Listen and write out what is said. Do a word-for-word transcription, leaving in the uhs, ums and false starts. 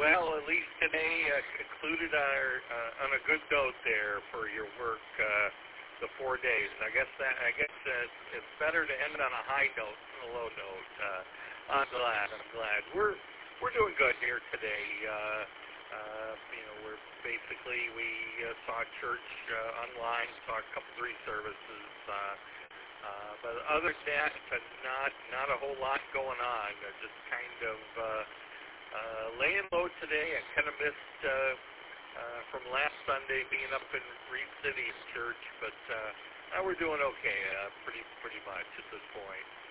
Well, at least today uh, concluded our, uh, on a good note there for your work, uh, the four days. I guess that I guess uh, it's better to end on a high note than a low note. Uh, I'm glad. I'm glad. We're we're doing good here today. Uh, uh, you know, we're basically we uh, saw church uh, online, saw a couple three services. Uh, uh, but other than that, uh, not not a whole lot going on. Uh, just kind of. Uh, Uh, laying low today. I kind of missed uh, uh, from last Sunday being up in Reed City Church, but uh, now we're doing okay, uh, pretty pretty much at this point.